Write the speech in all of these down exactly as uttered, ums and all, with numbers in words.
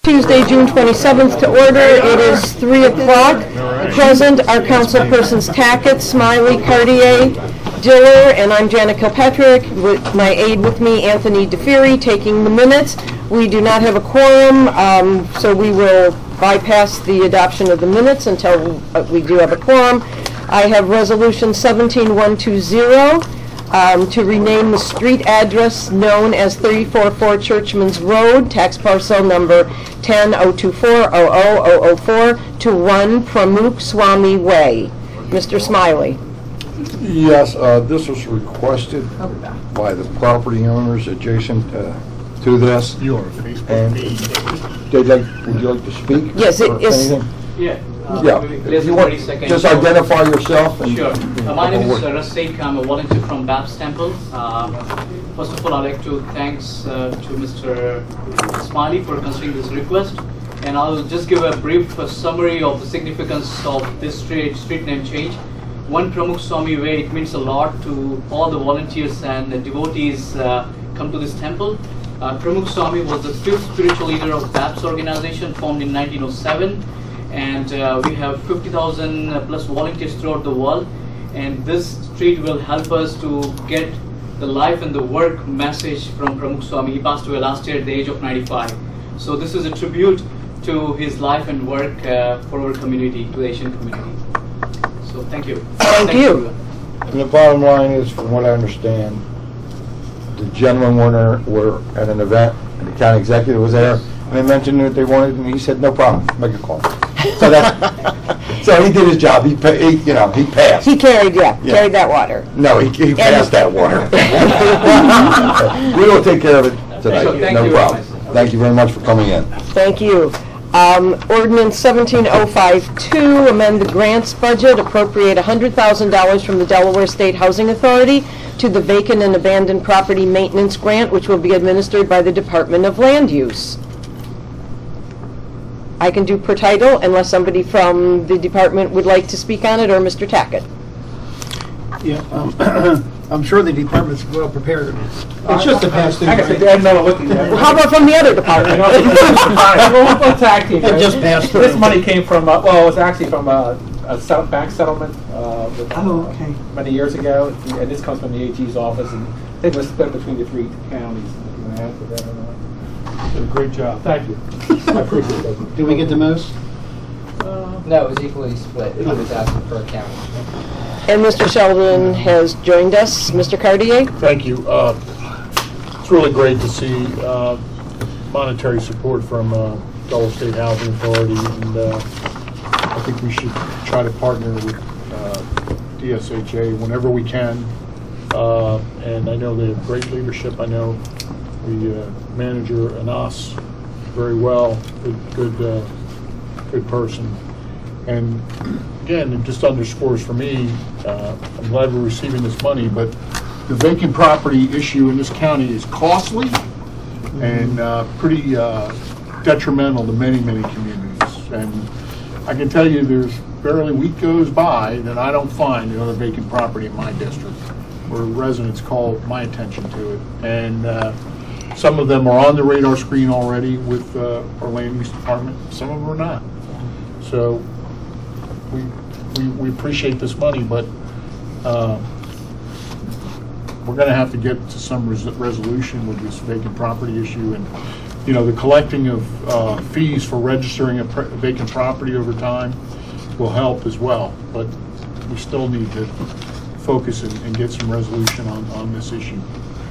Tuesday, June twenty-seventh, to order. It is three o'clock. Present are councilpersons Tackett, Smiley, Cartier, Diller, and I'm Janet Kilpatrick. With my aide with me, Anthony DeFeary, taking the minutes. We do not have a quorum, um, so we will bypass the adoption of the minutes until we do have a quorum. I have Resolution seventeen one twenty. Um, to rename the street address known as thirty-four four Churchman's Road, tax parcel number ten oh two four oh oh oh oh four, to one Pramukh Swami Way. Mister Smiley. Yes, uh, this was requested by the property owners adjacent uh, to this. Your Facebook page. They'd like, would you like to speak? Yes, it is. Yeah. Uh, Yeah, maybe if you want, just identify yourself. And Sure. Uh, my name is uh, Rasik. I'm a volunteer from Babs Temple. Uh, first of all, I'd like to thanks uh, to Mister Smiley for considering this request. And I'll just give a brief uh, summary of the significance of this street, street name change. One Pramukh Swami Way, it means a lot to all the volunteers and the devotees uh, come to this temple. Uh, Pramukh Swami was the fifth spiritual leader of Babs organization, formed in nineteen oh seven. And uh, we have fifty thousand plus volunteers throughout the world, and this street will help us to get the life and the work message from Pramukh Swami. He passed away last year at the age of ninety-five. So this is a tribute to his life and work uh, for our community, to the Asian community. So thank you. Thank, thank you. you. And the bottom line is, from what I understand, the gentlemen were, were at an event, and the county executive was there, and they mentioned that they wanted, and he said, no problem, make a call. So that, so he did his job. He, he, you know, he passed. He carried, yeah, Yeah. carried that water. No, he, he passed that water. We will take care of it tonight. So thank no you problem. very much. Thank you very much for coming in. Thank you. Um, ordinance seventeen oh fifty-two, amend the grants budget, appropriate one hundred thousand dollars from the Delaware State Housing Authority to the vacant and abandoned property maintenance grant, which will be administered by the Department of Land Use. I can do per title unless somebody from the department would like to speak on it, or Mister Tackett. Yeah, um, I'm sure the department's well prepared. It's just a pass through. I guess I never looked at that. Well, how about from the other department? We'll we'll tag team. It just passed through. This money came from, uh, well, it was actually from uh, a settle- bank settlement uh, with, Oh, okay. uh, many years ago, and this comes from the A G's office, and I think it was split between the three counties. If you want to add to that or not. Did a great job. Thank you. I appreciate that. Did we get the most? Uh, No, it was equally split. It was asking for a county. And Mister Sheldon has joined us. Mister Cartier? Thank you. Uh, It's really great to see uh, monetary support from uh, Delaware State Housing Authority, and uh, I think we should try to partner with uh, D S H A whenever we can. Uh, And I know they have great leadership. I know the uh, manager, Anas, very well, good, good, uh, good person. And again, it just underscores for me, uh, I'm glad we're receiving this money, but the vacant property issue in this county is costly and uh, pretty uh, detrimental to many, many communities. And I can tell you there's barely a week goes by that I don't find another vacant property in my district where residents call my attention to it. And uh, some of them are on the radar screen already with uh, our land use department. Some of them are not. So we we, we appreciate this money, but uh, we're going to have to get to some res resolution with this vacant property issue. And you know, the collecting of uh, fees for registering a, pr a vacant property over time will help as well. But we still need to focus and, and get some resolution on, on this issue.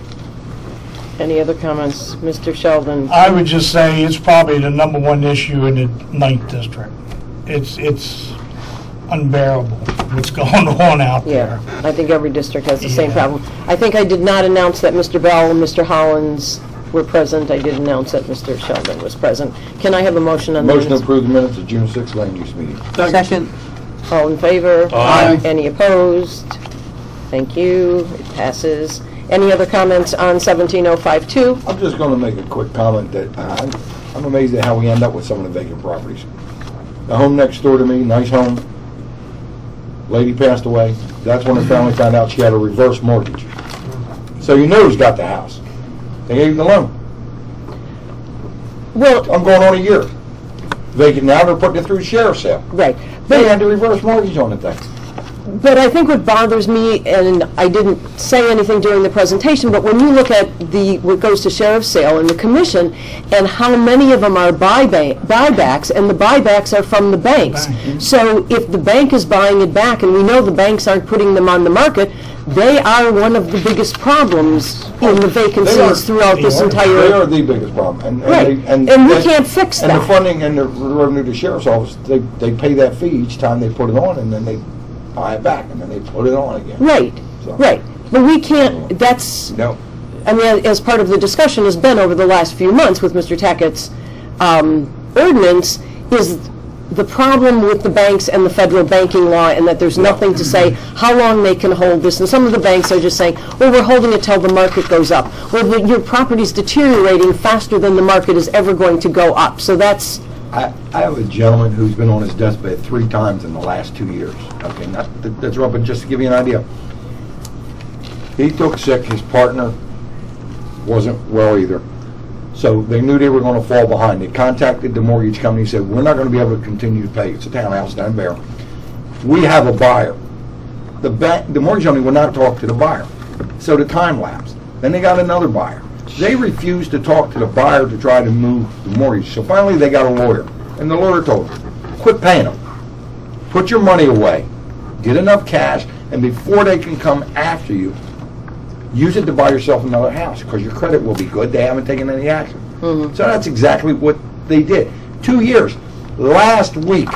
Any other comments? Mister Sheldon? I would just say it's probably the number one issue in the ninth district. It's it's unbearable what's going on out Yeah, there. I think every district has the same Yeah. problem. I think I did not announce that Mister Bell and Mister Hollins were present. I did announce that Mister Sheldon was present. Can I have a motion on the Motion to minutes? approve the minutes of June sixth land use meeting. Second. All in favor? Aye. Any opposed? Thank you. It passes. Any other comments on seventeen oh fifty-two? I'm just going to make a quick comment that uh, I'm, I'm amazed at how we end up with some of the vacant properties. The home next door to me, nice home, lady passed away. That's when the family found out she had a reverse mortgage. So you know who's got the house. They gave the loan. Well- I'm going on a year. Vacant now, they're putting it through sheriff's sale. Right. They But, had to reverse mortgage on the thing. but I think what bothers me, and I didn't say anything during the presentation, but when you look at the, what goes to sheriff's sale and the commission, and how many of them are buyba- buybacks, and the buybacks are from the banks. So if the bank is buying it back, and we know the banks aren't putting them on the market, they are one of the biggest problems in the They are- vacancies throughout this They are entire... the biggest problem. And- and Right. they- And we they- can't fix And the that. funding and the revenue to sheriff's office, they, they pay that fee each time they put it on, and then they buy it back, and then they put it on again. Right, So- right. But we can't, that's... No. I mean, as part of the discussion has been over the last few months with Mister Tackett's um, ordinance, is the problem with the banks and the federal banking law, and that there's nothing to say how long they can hold this. And some of the banks are just saying, well, we're holding it till the market goes up. Well, the- your property's deteriorating faster than the market is ever going to go up. So that's, I, I have a gentleman who's been on his deathbed three times in the last two years. Okay, not, that- that's wrong, but just to give you an idea. He took sick, his partner wasn't well either. So they knew they were gonna fall behind. They contacted the mortgage company, said, we're not gonna be able to continue to pay. It's a townhouse down there. We have a buyer. The bank, the mortgage company would not talk to the buyer. So the time lapsed. Then they got another buyer. They refused to talk to the buyer to try to move the mortgage. So finally, they got a lawyer. And the lawyer told them, quit paying them. Put your money away. Get enough cash, and before they can come after you, use it to buy yourself another house, because your credit will be good. They haven't taken any action. So that's exactly what they did. Two years. Last week,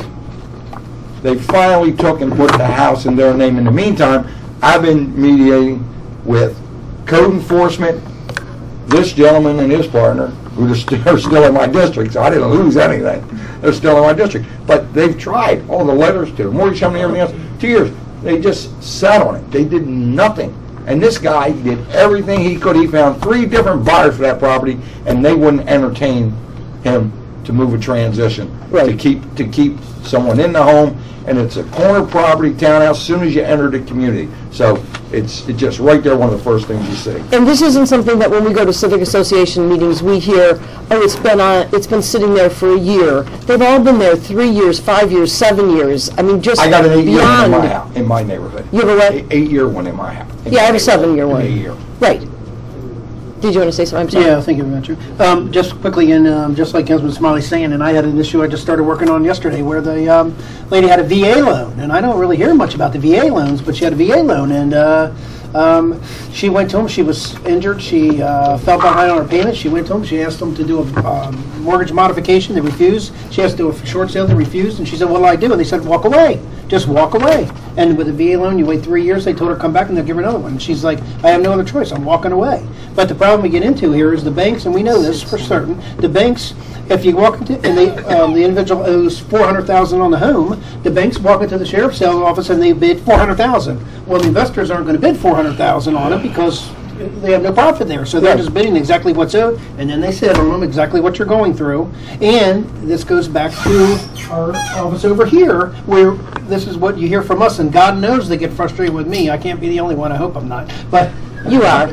they finally took and put the house in their name. In the meantime, I've been mediating with code enforcement, this gentleman and his partner, who are still, are still in my district, so I didn't lose anything. They're still in my district. But they've tried all the letters to the mortgage company and everything else. Two years. They just sat on it. They did nothing. And this guy did everything he could. He found three different buyers for that property, and they wouldn't entertain him to move a transition. To Right. keep, to keep someone in the home, and it's a corner property townhouse as soon as you enter the community. So it's, it's just right there, one of the first things you see. and this isn't something that when we go to civic association meetings, we hear, oh, it's been on, it's been sitting there for a year. They've all been there three years, five years, seven years. I mean, just I got an eight-year one in my beyond. house, in my neighborhood. You have a what? Eight- Eight-year one in my house. in Yeah, I my have a seven-year one. Eight-year. Right. Did you want to say something? I'm sorry. Yeah, thank you very much. Um, just quickly, and um, just like Councilman Smiley's saying, and I had an issue I just started working on yesterday where the um, lady had a V A loan, and I don't really hear much about the V A loans, but she had a V A loan, and uh, um, she went to him. She was injured. She uh, fell behind on her payments. She went to him. She asked them to do a um, mortgage modification. They refused. She asked to do a short sale. They refused, and she said, "What do I do?" And they said, "Walk away. Just walk away." And with a V A loan, you wait three years. They told her come back and they'll give her another one. And she's like, "I have no other choice. I'm walking away." But the problem we get into here is the banks, and we know this for certain. The banks, if you walk into and they, um, the individual owes four hundred thousand on the home, the banks walk into the sheriff's sales office and they bid four hundred thousand. Well, the investors aren't going to bid four hundred thousand on it because they have no profit there. So they're Right. just bidding exactly what's owed, and then they sit on them exactly what you're going through. And this goes back to our office over here, where this is what you hear from us, and God knows they get frustrated with me. I can't be the only one. I hope I'm not. But You are.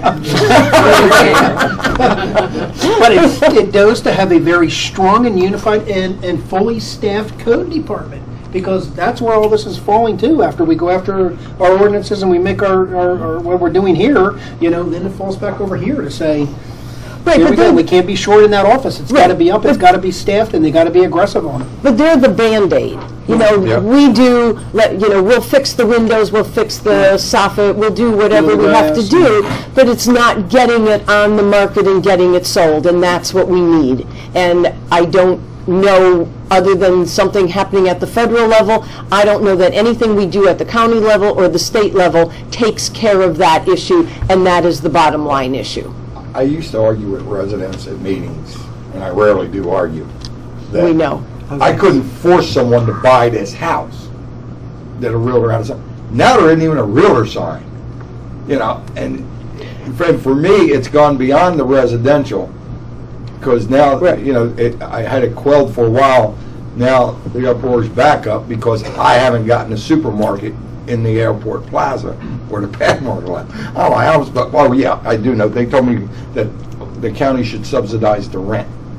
but it, it does to have a very strong and unified and, and fully staffed code department, because that's where all this is falling to. After we go after our ordinances and we make our, our, our what we're doing here, you know, then it falls back over here to say, Right, here but we go. then- We can't be short in that office. It's got to Right, be up. It's but- got to be staffed, and they got to be aggressive on it. But they're the Band-Aid. You know, Yeah. we do, let you know, we'll fix the windows, we'll fix the soffit, we'll do whatever Do we the have to glass. do, but it's not getting it on the market and getting it sold, and that's what we need. And I don't know, other than something happening at the federal level, I don't know that anything we do at the county level or the state level takes care of that issue, and that is the bottom line issue. I used to argue with residents at meetings, and I rarely do argue. that We know. I couldn't force someone to buy this house that a realtor had a sign. Now there isn't even a realtor sign, you know, and for, for me, it's gone beyond the residential, because now, Right. you know, it, I had it quelled for a while. Now the uproar's back up because I haven't gotten a supermarket in the airport plaza where the pad market was. Oh, my house, but, oh yeah, I do know. They told me that the county should subsidize the rent.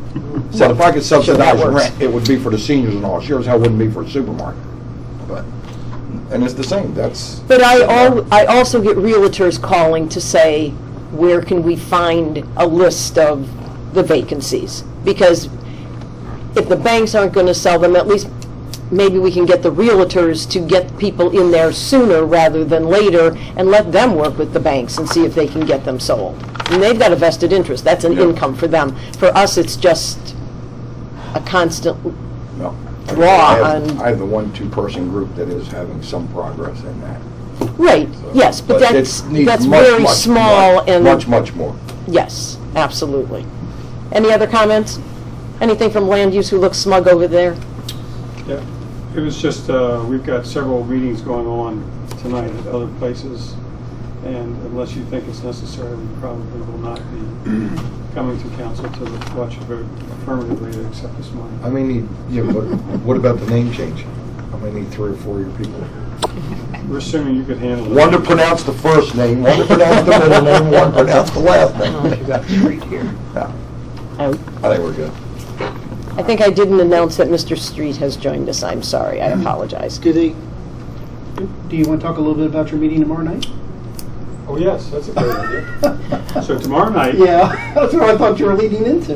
So if I could subsidize works. rent, it would be for the seniors and all. Sure as hell wouldn't be for a supermarket. But, and it's the same, that's. But I al, I also get realtors calling to say, where can we find a list of the vacancies? Because if the banks aren't going to sell them, at least maybe we can get the realtors to get people in there sooner rather than later and let them work with the banks and see if they can get them sold. And they've got a vested interest. That's an income for them. For us, it's just a constant No. draw I have, on... I have the one, two-person group that is having some progress in that. Right, yes, but it that's, needs that's much, very much, small much, and... Much, much more. Yes, absolutely. Any other comments? Anything from land use who looks smug over there? Yeah, it was just, uh, we've got several meetings going on tonight at other places, and unless you think it's necessary, we probably will not be coming to council to watch a vote affirmatively to accept this money. I may need, yeah, but what about the name change? I may need three or four of your people. We're assuming you could handle it. One to pronounce the first name, one to pronounce the middle name, one to pronounce the last name. You got Street here. Yeah, I I think we're good. I think I didn't announce that Mister Street has joined us. I'm sorry, I apologize. Do they, do you want to talk a little bit about your meeting tomorrow night? Oh, yes, that's a great idea. So tomorrow night. Yeah, that's what I thought you were leading into.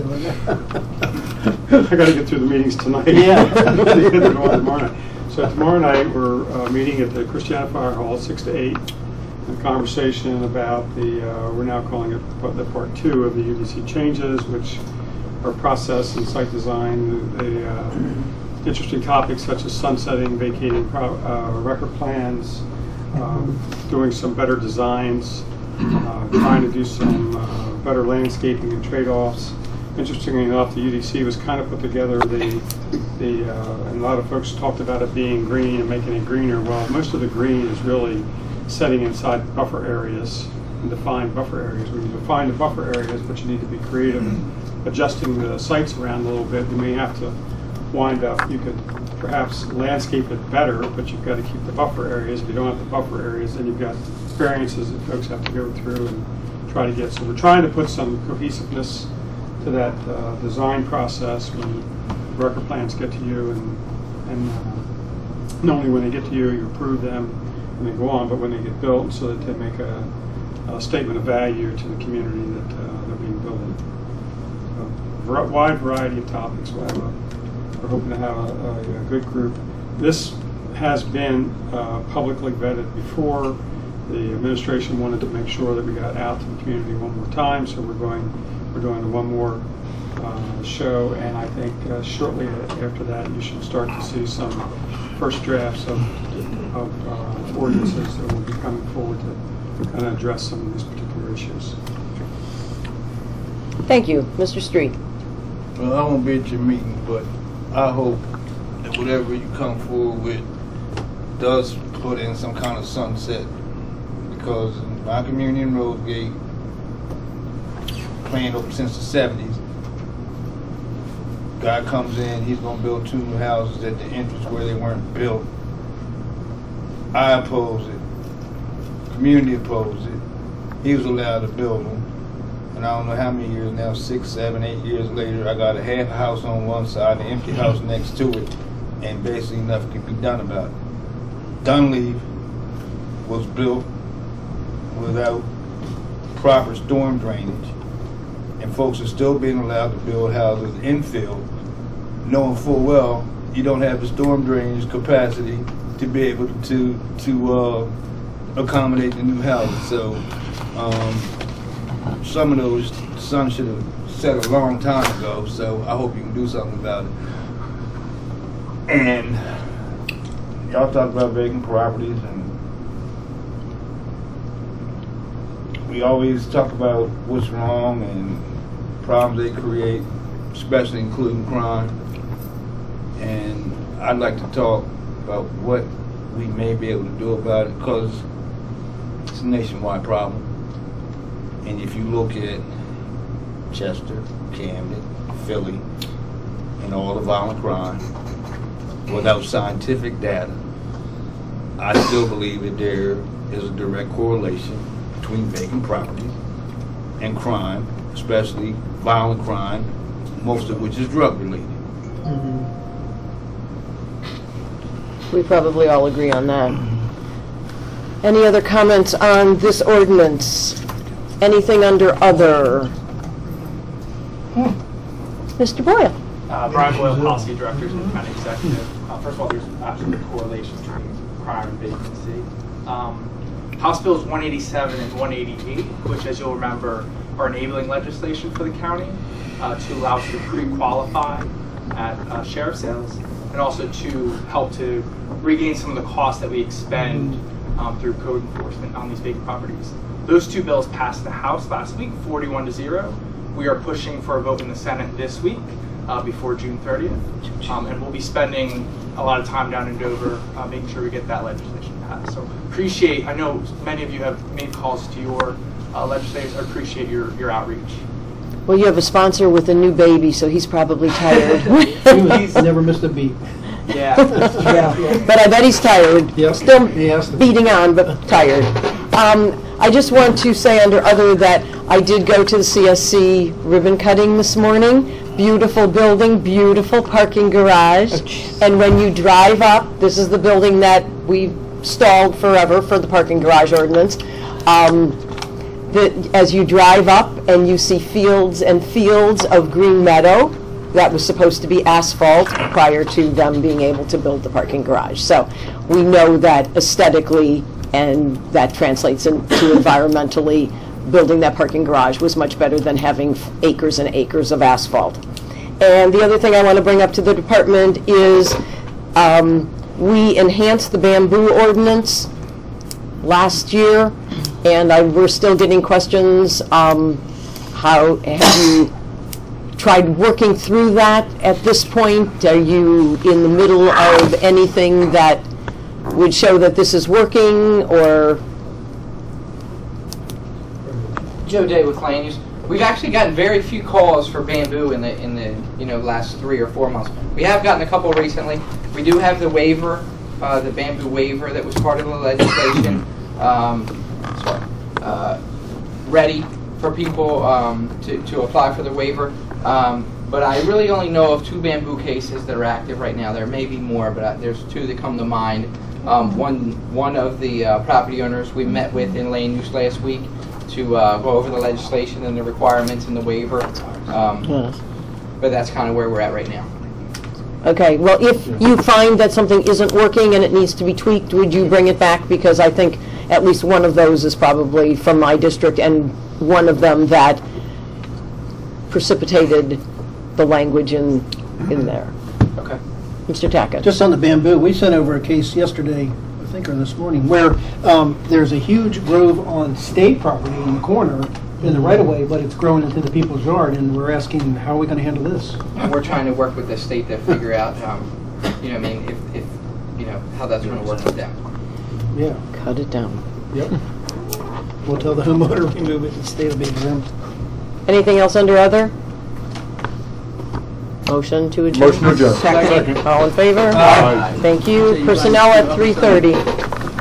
I got to get through the meetings tonight. Yeah. To get to go on tomorrow night. So tomorrow night, we're uh, meeting at the Christiana Fire Hall, six to eight. A conversation about the, uh, we're now calling it the part two of the U D C changes, which are process and site design, the, the uh, interesting topics such as sunsetting, vacating pro, uh, record plans, um, doing some better designs, uh, trying to do some uh, better landscaping and trade-offs. Interestingly enough, the U D C was kind of put together the, the uh, and a lot of folks talked about it being green and making it greener. Well, most of the green is really setting inside buffer areas and defined buffer areas. When you define the buffer areas, but you need to be creative, adjusting the sites around a little bit, you may have to wind up, you could perhaps landscape it better, but you've got to keep the buffer areas. If you don't have the buffer areas, then you've got variances that folks have to go through and try to get. So we're trying to put some cohesiveness to that uh, design process when record plans get to you, and, and uh, not only when they get to you, you approve them and they go on, but when they get built, so that they make a, a statement of value to the community that uh, they're being built in. So, a wide variety of topics. We'll have a, we're hoping to have a, a, a good group. This has been uh, publicly vetted before. The administration wanted to make sure that we got out to the community one more time, so we're going. We're doing one more uh, show, and I think uh, shortly after that you should start to see some first drafts of, of uh, ordinances that will be coming forward to kind of address some of these particular issues. Thank you. Mister Street. Well, I won't be at your meeting, but I hope that whatever you come forward with does put in some kind of sunset, because in my community in Rosegate, planned over since the seventies. Guy comes in, he's gonna build two new houses at the entrance where they weren't built. I oppose it. Community opposed it. He was allowed to build them. And I don't know how many years now, six, seven, eight years later, I got a half a house on one side, an empty house next to it, and basically nothing can be done about it. Dunleavy was built without proper storm drainage. And folks are still being allowed to build houses infill, knowing full well you don't have the storm drainage capacity to be able to to uh, accommodate the new houses. So um, some of those the sun should have set a long time ago. So I hope you can do something about it. And y'all talk about vacant properties, and we always talk about what's wrong and problems they create, especially including crime. And I'd like to talk about what we may be able to do about it, because it's a nationwide problem. And if you look at Chester, Camden, Philly, and all the violent crime, without scientific data, I still believe that there is a direct correlation between vacant properties and crime, especially violent crime, most of which is drug related. We probably all agree on that. Any other comments on this ordinance? Anything under other? Mister Boyle? Uh, Brian Boyle, Policy Director and County Executive. Uh, first of all, there's absolute correlation between crime and vacancy. Um, House Bills one eighty-seven and one eighty-eight, which, as you'll remember, are enabling legislation for the county uh, to allow us to pre-qualify at uh, sheriff sales, and also to help to regain some of the costs that we expend um, through code enforcement on these vacant properties. Those two bills passed the House last week, forty-one to zero. We are pushing for a vote in the Senate this week uh, before June thirtieth, um, and we'll be spending a lot of time down in Dover uh, making sure we get that legislation passed. So appreciate, I know many of you have made calls to your uh, legislators. I appreciate your, your outreach. Well, you have a sponsor with a new baby, so he's probably tired. He's never missed a beat. Yeah. Yeah. But I bet he's tired. Yep. Still He has to be. beating on, but tired. Um, I just want to say under other that I did go to the C S C ribbon cutting this morning. Beautiful building, beautiful parking garage. And when you drive up, this is the building that we stalled forever for the parking garage ordinance. Um, the, as you drive up and you see fields and fields of green meadow, that was supposed to be asphalt prior to them being able to build the parking garage. So we know that aesthetically, and that translates into environmentally, building that parking garage was much better than having acres and acres of asphalt. And the other thing I want to bring up to the department is um, we enhanced the bamboo ordinance last year, and I, we're still getting questions. Um, how have you tried working through that at this point? Are you in the middle of anything that would show that this is working, or? Joe Day with Land Use. We've actually gotten very few calls for bamboo in the in the you know last three or four months. We have gotten a couple recently. We do have the waiver, uh, the bamboo waiver that was part of the legislation, um, sorry, uh, ready for people um, to to apply for the waiver. Um, but I really only know of two bamboo cases that are active right now. There may be more, but I, there's two that come to mind. Um, one one of the uh, property owners we met with in Land Use last week to uh, go over the legislation and the requirements and the waiver. Um, Yes. But that's kind of where we're at right now. Okay, well, if you find that something isn't working and it needs to be tweaked, would you bring it back? Because I think at least one of those is probably from my district, and one of them that precipitated the language in, in there. Okay. Mister Tackett. Just on the bamboo, we sent over a case yesterday, I think, or this morning, where um, there's a huge grove on state property in the corner in the right-of-way, but it's growing into the people's yard, and we're asking, how are we going to handle this? And we're trying to work with the state to figure out, um, you know, I mean, if, if you know, how that's going to work with them. Yeah. Cut it down. Yep. We'll tell the homeowner we move it, the state will be exempt. Anything else under other? Motion to adjourn. Motion to adjourn. Second. All in favor? Aye. Thank you. Personnel at three thirty.